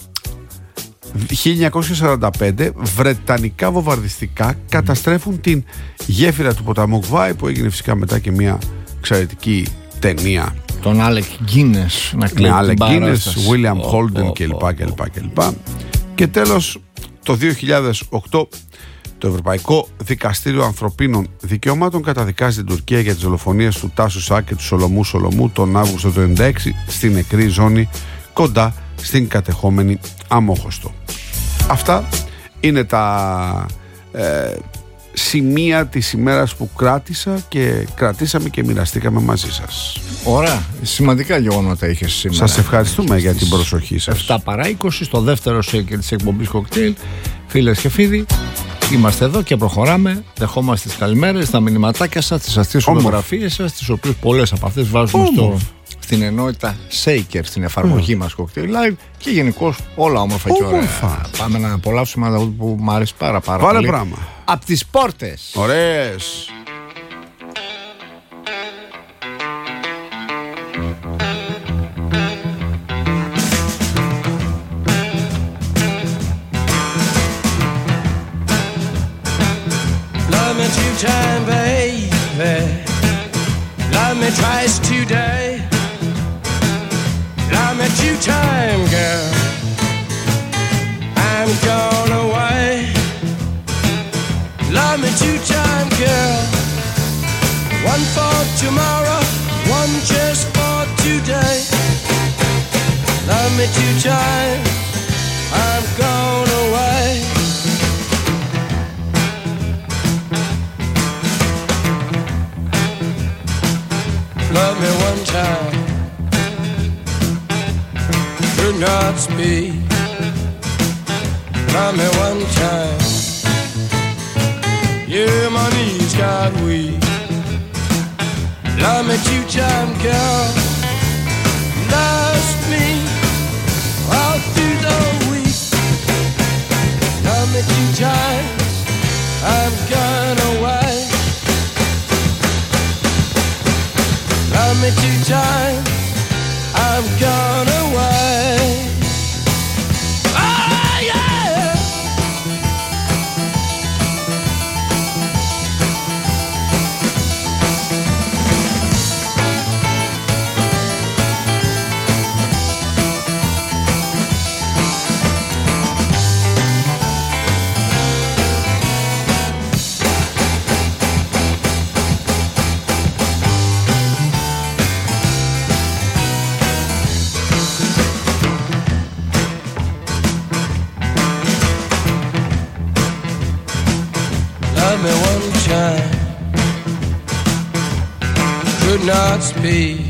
1945 βρετανικά βομβαρδιστικά καταστρέφουν την γέφυρα του ποταμού Γβάη, που έγινε φυσικά μετά και μια εξαιρετική ταινία. Τον Άλεκ Γκίνες να κλέβει την παράσταση. William Holden κλπ. Και τέλος το 2008 το Ευρωπαϊκό Δικαστήριο Ανθρωπίνων Δικαιωμάτων καταδικάζει την Τουρκία για τις δολοφονίες του Τάσου Σάκ και του Σολομού Σολομού τον Αύγουστο του 1996 στην νεκρή ζώνη κοντά στην κατεχόμενη Αμόχωστο. Αυτά είναι τα σημεία της ημέρας που κρατήσαμε και μοιραστήκαμε μαζί σας. Ωραία, σημαντικά γεγονότα είχες σήμερα. Σας ευχαριστούμε για την προσοχή σας. 7 παρά 20 στο δεύτερο σέκερ της εκπομπής Κοκτέιλ. Φίλες και φίλοι, είμαστε εδώ και προχωράμε. Δεχόμαστε τις καλημέρες, τα μηνυματάκια σας, τις αστείες φωτογραφίες σας, τις οποίες πολλές από αυτές βάζουμε στην ενότητα Shaker στην εφαρμογή μας Cocktail Live και γενικώς όλα όμορφα και ωραία. Πάμε να απολαύσουμε αυτό που μου αρέσει πάρα πολύ. Βάλε πράγμα. Απ' τις πόρτες. Ωραίες. Love me two time, baby. Love me twice today. Love me two time, girl. I'm gone away. Love me two time, girl. One for tomorrow, one just for today. Love me two time, I'm gone away. Love me one time, do not speak. Love me one time, yeah, my knees got weak. Love me two time, girl. Lost me all through the week. Love me two times, I'm gone away. Love me two times, I'm gone away. could not speak.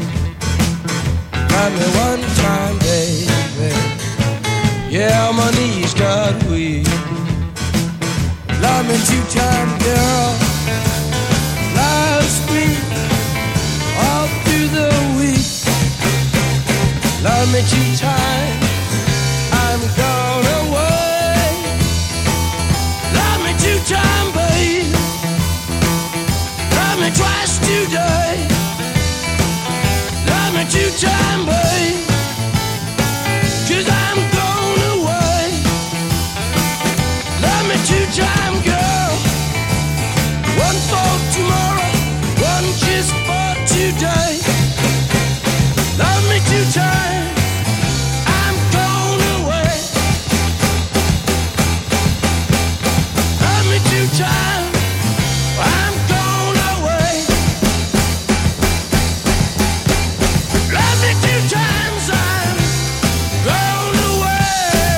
Love me one time, baby. Yeah, my knees got weak. Love me 2 times, girl. Last week, all through the week. Love me 2 times, I'm gone away. Love me 2 times, babe. Love me twice today. Love me 2 times, babe. 'Cause I'm gone away. Love me 2 times, girl. 1 for tomorrow, 1 just for today. Love me 2 times, I'm gone away. Love me 2 times, I'm gone away. Love me 2 times, I'm gone away.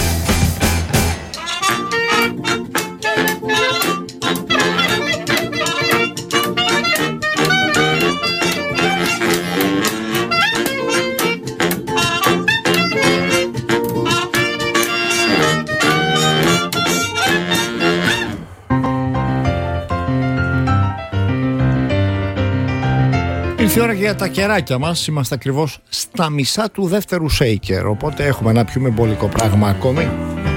Ήρθε η ώρα και για τα κεράκια μας. Είμαστε ακριβώς στα μισά του δεύτερου σέικερ. Οπότε έχουμε να πιούμε μπολικό πράγμα ακόμη.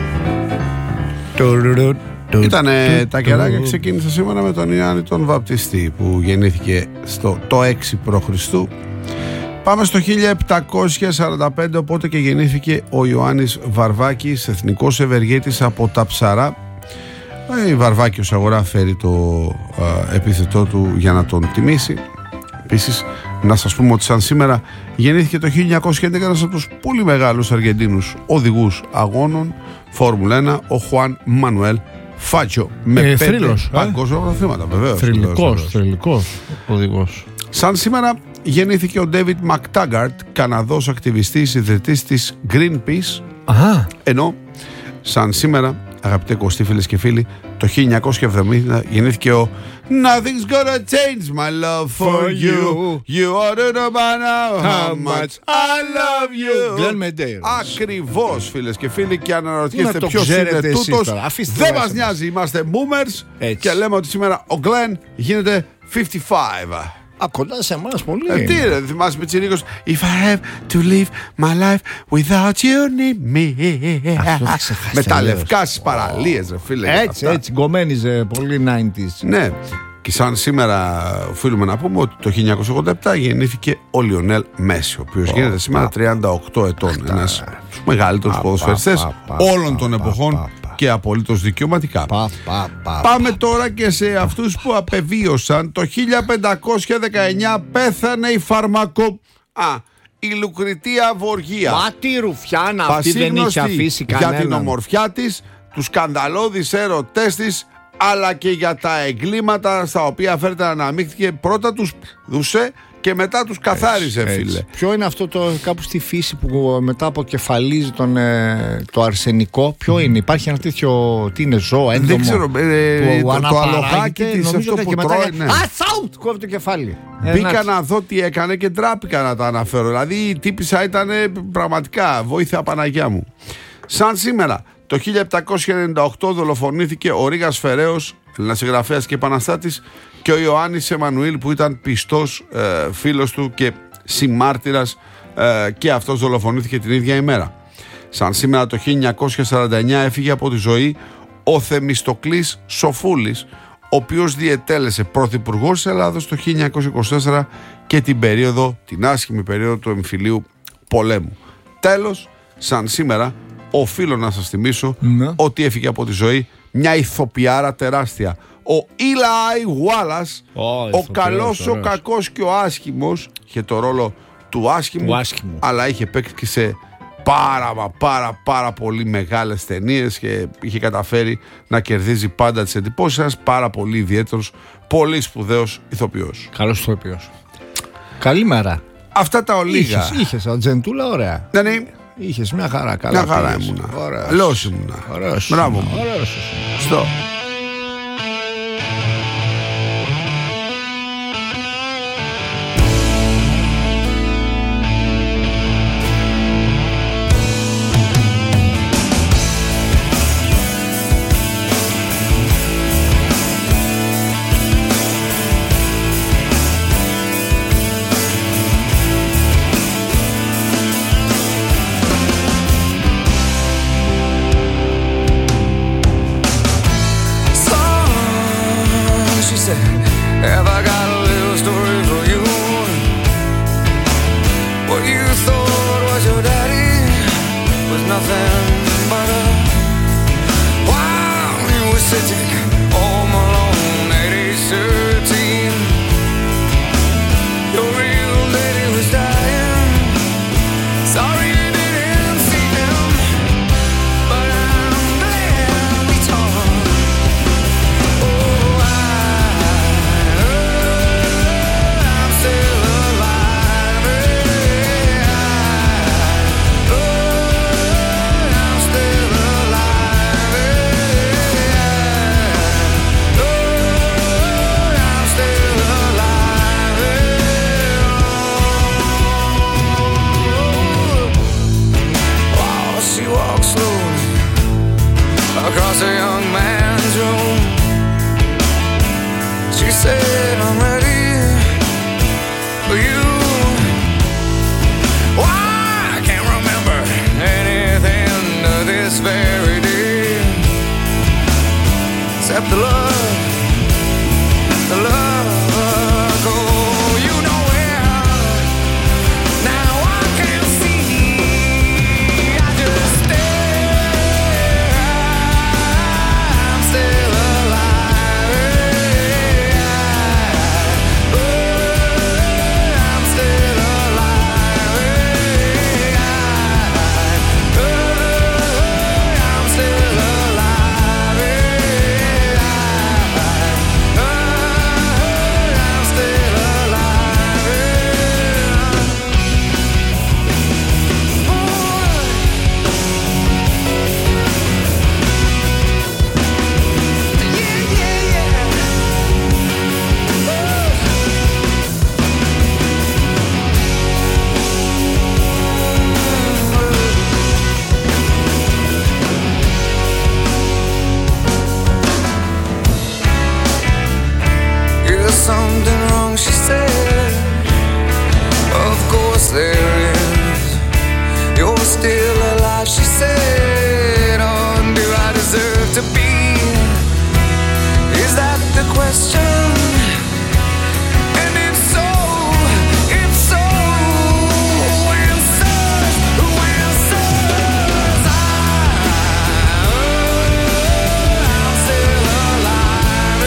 Ήτανε τα κεράκια, ξεκίνησε σήμερα με τον Ιωάννη τον Βαπτιστή που γεννήθηκε το 6 π.Χ. Πάμε στο 1745, οπότε και γεννήθηκε ο Ιωάννης Βαρβάκης, εθνικός ευεργέτης από τα Ψαρά. Η Βαρβάκιος αγορά φέρει το επίθετό του για να τον τιμήσει. Επίσης, να σας πούμε ότι σαν σήμερα γεννήθηκε το 1911 ένας από τους πολύ μεγάλους Αργεντίνους οδηγούς αγώνων Φόρμουλα 1, ο Χουάν Μανουέλ Φάτσιο, με 5 παγκόσμια πρωταθλήματα, βεβαίως. Θρυλικός οδηγός. Σαν σήμερα γεννήθηκε ο Ντέιβιντ Μακτάγκαρτ, Καναδός ακτιβιστής, ιδρυτής της Greenpeace. Ενώ σαν σήμερα, αγαπητέ Κωστή, φίλες και φίλοι, το 1970 γεννήθηκε ο Nothing's gonna change my love for you. You ought to know by now how much I love you. Glenn Medeiros. Ακριβώς, φίλες και φίλοι, και αναρωτιέστε ποιος είναι τούτος. Δεν μας νοιάζει, είμαστε boomers. Και λέμε ότι σήμερα ο Glenn γίνεται 55. Κοντά σε εμάς πολύ. Τι ρε, θυμάσαι Πιτσιρίκος, If I have to live my life without you need me. Με τα λευκά στις παραλίες, ρε φίλε. Έτσι, γκομμένιζε πολύ 90s. Ναι. Και σαν σήμερα οφείλουμε να πούμε ότι το 1987 γεννήθηκε ο Λιονέλ Μέση, ο οποίος γίνεται σήμερα 38 ετών. Ένας από τους μεγαλύτερους ποδοσφαιριστές όλων των εποχών και απολύτως δικαιωματικά. Πάμε τώρα και σε αυτούς που απεβίωσαν. Το 1519 πέθανε η η Λουκριτία Βοργία. Μα τι ρουφιάνα αυτή, δεν είχε αφήσει κανέναν. Για την ομορφιά της, τους σκανδαλώδεις έρωτές της, αλλά και για τα εγκλήματα στα οποία φέρεται να αναμίχθηκε. Πρώτα τους δούσε και μετά τους καθάριζε, φίλε. Ποιο είναι αυτό το κάπου στη φύση που μετά αποκεφαλίζει το αρσενικό? Ποιο είναι? Υπάρχει ένα τέτοιο, τι είναι, ζώο, έντομο? Δεν ξέρω, το αλογάκι της, αυτό που τρώει, ναι. Σαουτ, κόβει το κεφάλι. Μπήκα να δω τι έκανε και ντράπηκα να τα αναφέρω. Δηλαδή η τύπισσα ήταν πραγματικά βοήθεια Παναγιά μου. Σαν σήμερα, το 1798 δολοφονήθηκε ο Ρήγας Φεραίος, Έλληνας συγγραφέας και επαναστάτης, και ο Ιωάννης Εμμανουήλ που ήταν πιστός φίλος του και συμμάρτυρας, και αυτός δολοφονήθηκε την ίδια ημέρα. Σαν σήμερα το 1949 έφυγε από τη ζωή ο Θεμιστοκλής Σοφούλης, ο οποίος διετέλεσε πρωθυπουργός της Ελλάδος το 1924 και την άσχημη περίοδο του εμφυλίου πολέμου. Τέλος, σαν σήμερα οφείλω να σας θυμίσω ότι έφυγε από τη ζωή μια ηθοποιάρα τεράστια, ο Eli Wallace, ο καλός, ο κακός και ο άσχημος. Είχε το ρόλο του άσχημου, αλλά είχε παίξει και σε πάρα πολύ μεγάλες ταινίες και είχε καταφέρει να κερδίζει πάντα τις εντυπώσεις. Ένας πάρα πολύ ιδιαίτερος, πολύ σπουδαίος ηθοποιός. Καλός ηθοποιός. Καλημέρα. Αυτά τα ολίγα. Είχες ατζεντούλα, ωραία. Ναι. Είχες μια χαρά, καλά. Μια χαρά ήμουνα. Καλώς ήμουνα. Μπράβο μου. Στο. something wrong, she said. Of course there is. You're still alive, she said. Oh, do I deserve to be? Is that the question? And if so, answers, I'm still alive.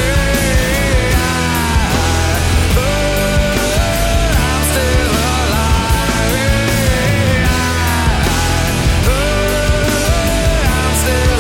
I'm still alive. I'm still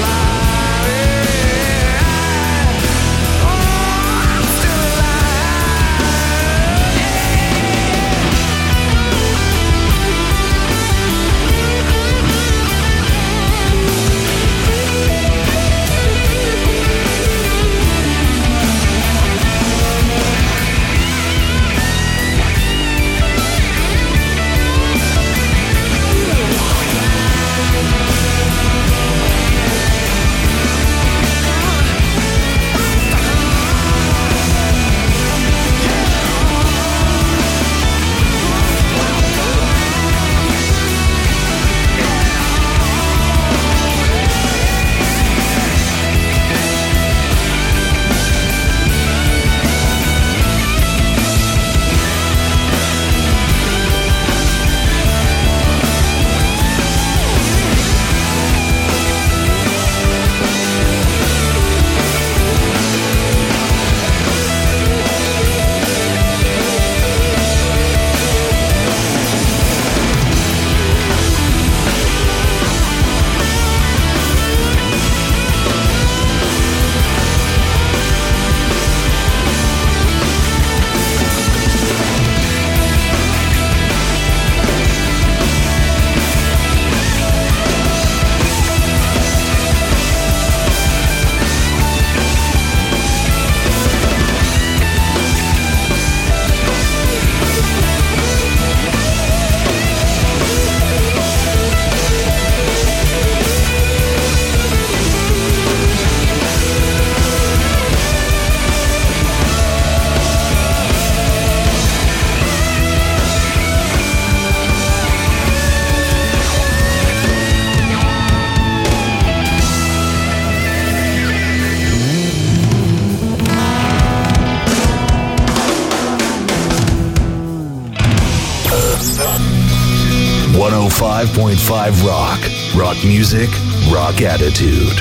Rock. Rock music, rock attitude.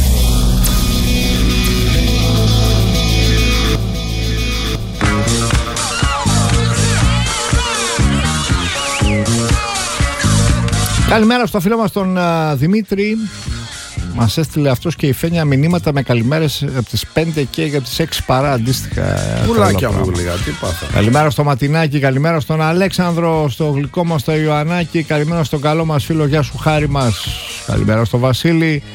Καλημέρα στο φίλο μας τον Δημήτρη. Μας έστειλε αυτός και η Φένια μηνύματα με καλημέρες από τις 5 και για τις 6 παρά αντίστοιχα. Πουλάκια μου λίγα, τι πάθα. Καλημέρα στο Ματινάκι, καλημέρα στον Αλέξανδρο, στο γλυκό μας το Ιωαννάκι, καλημέρα στον καλό μας φίλο, γεια σου χάρη μας. Καλημέρα στο Βασίλη.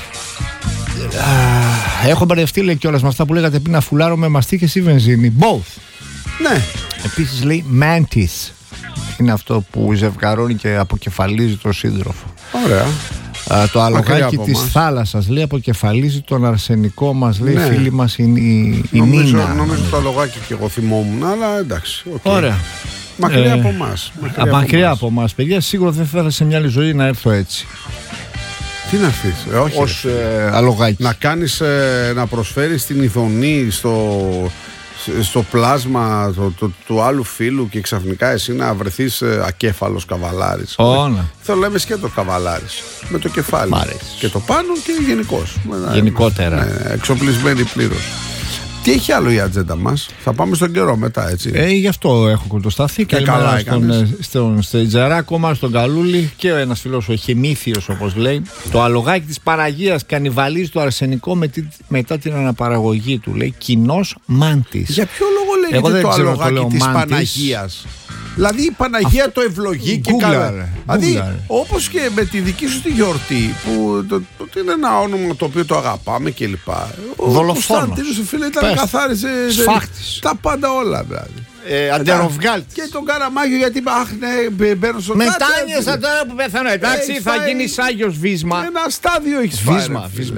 Έχω μπερδευτεί, λέει κιόλας με αυτά που λέγατε πριν, να φουλάρω με μαστίχες ή βενζίνη. Both. Ναι. Επίσης λέει Mantis. Είναι αυτό που ζευγαρώνει και αποκεφαλίζει τον σύντροφο. Ωραία. Το αλογάκι της θάλασσας, λέει, αποκεφαλίζει τον αρσενικό μας, λέει, ναι. Φίλη μας η Νίνα. Νομίζω το αλογάκι και εγώ θυμόμουν, αλλά εντάξει. Okay. Ωραία. Μακριά από εμάς. Μακριά από εμάς, παιδιά, σίγουρα δεν θα ήθελα σε μια άλλη ζωή να έρθω έτσι. Τι να έρθεις, όχι. Ως αλογάκι. Να κάνεις, να προσφέρεις την ειδονή στο πλάσμα του άλλου φίλου και ξαφνικά εσύ να βρεθείς ακέφαλος καβαλάρης. Θέλω λέμε σκέτο καβαλάρης με το κεφάλι και το πάνω και γενικώς. Γενικότερα. Εξοπλισμένη πλήρως. Τι έχει άλλο η ατζέντα μας? Θα πάμε στον καιρό μετά, έτσι. Γι' αυτό έχω κοντοσταθεί. Καλημέρα στον Στετζαράκο μας, στον Καλούλη, και ένας φίλος ο Χεμήθιος, όπως λέει. Το αλογάκι της Παναγίας κανιβαλίζει το αρσενικό μετά την αναπαραγωγή του, λέει. Κοινός μάντης. Για ποιο λόγο λέγεται το αλογάκι της Παναγίας? Δηλαδή η Παναγία το ευλογεί και καλά. Δηλαδή όπως και με τη δική σου τη γιορτή που είναι ένα όνομα το οποίο το αγαπάμε κλπ. Ο Κωνσταντίνος, φίλε, ήταν καθάρισε τα πάντα όλα δηλαδή. Αντιαροβγάλτης. Και τον Καραμάγιο γιατί είπε αχ ναι μπαίνω στο κάτω. Μετάνιωσα τώρα που πεθάνω. Εντάξει θα γίνεις Άγιος Βίσμα. Ένα στάδιο έχεις φάει. Βίσμα.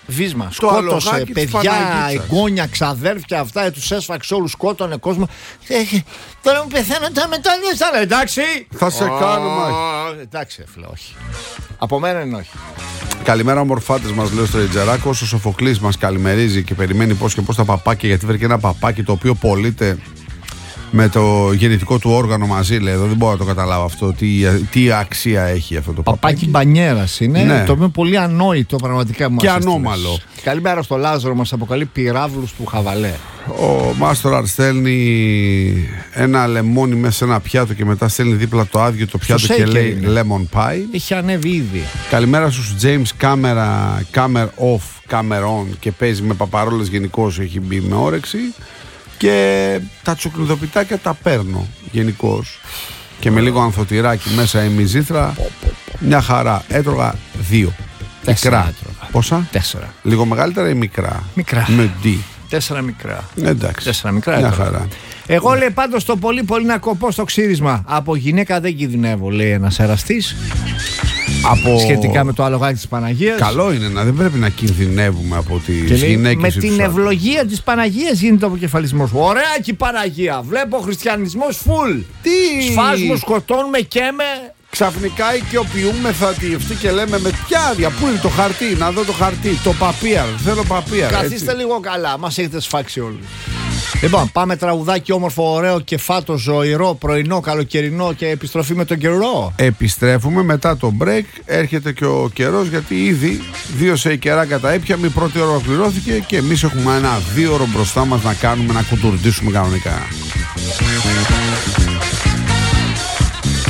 Βίσμα. Σκότωσε παιδιά, εγγόνια, ξαδέρφια, αυτά. Τους έσφαξε όλους, σκότωνε κόσμο. Τώρα μου πεθαίνω τα μετάλλια. Εντάξει. Θα σε κάνουμε. Εντάξει, φίλε, όχι. Από μένα είναι όχι. Καλημέρα, ομορφάτες, μας λέει ο Στριτζεράκος. Ο Σοφοκλής μας καλημερίζει και περιμένει πώς και πώς τα παπάκια. Γιατί βρήκε ένα παπάκι το οποίο πωλείται με το γεννητικό του όργανο μαζί, λέει. Εδώ δεν μπορώ να το καταλάβω αυτό. Τι αξία έχει αυτό το παπάκι. Παπάκι μπανιέρας είναι. Ναι. Το οποίο είναι πολύ ανόητο πραγματικά. Και ανώμαλο. Καλημέρα στο Λάζαρο, μας αποκαλεί πυράβλους του χαβαλέ. Ο Μάστοραρ στέλνει ένα λεμόνι μέσα σε ένα πιάτο και μετά στέλνει δίπλα το άδειο το πιάτο και λέει lemon pie. Έχει ανέβει ήδη. Καλημέρα στους James Camera off, camera on και παίζει με παπαρόλες γενικώς, έχει μπει με όρεξη. Και τα τσουκνιδοπιτάκια τα παίρνω γενικώς. Και με λίγο ανθοτυράκι μέσα η μυζήθρα. Μια χαρά. Έτρωγα 2. Μικρά. Πόσα? 4. Λίγο μεγαλύτερα ή μικρά? Μικρά. Με D. 4 μικρά. Εντάξει. 4 μικρά. Μια χαρά. Εγώ λέει πάντως το πολύ να κοπώ στο ξύρισμα. Από γυναίκα δεν κινδυνεύω, λέει ένας εραστής. Σχετικά με το αλογάκι της Παναγίας. Καλό είναι δεν πρέπει να κινδυνεύουμε από τις γυναίκες. Με την ευλογία της Παναγίας γίνεται ο αποκεφαλισμός. Ωραία και η Παναγία. Βλέπω χριστιανισμός full. Τι? Σφάζουμε, σκοτώνουμε, καίμε. Ξαφνικά οικειοποιούμεθα αυτή και λέμε με ποια άδεια. Πού είναι το χαρτί? Να δω το χαρτί. Το παπίαρ. Θέλω παπίαρ. Καθίστε λίγο καλά. Μας έχετε σφάξει όλοι. Λοιπόν, πάμε τραγουδάκι όμορφο, ωραίο και φάτο, ζωηρό, πρωινό, καλοκαιρινό και επιστροφή με τον καιρό. Επιστρέφουμε μετά το break. Έρχεται και ο καιρός, γιατί ήδη 2 σε καιράκια τα έπιαμε. Η πρώτη ώρα ολοκληρώθηκε και εμείς έχουμε ένα 2ωρο μπροστά μας να κάνουμε, να κουτουρντήσουμε κανονικά.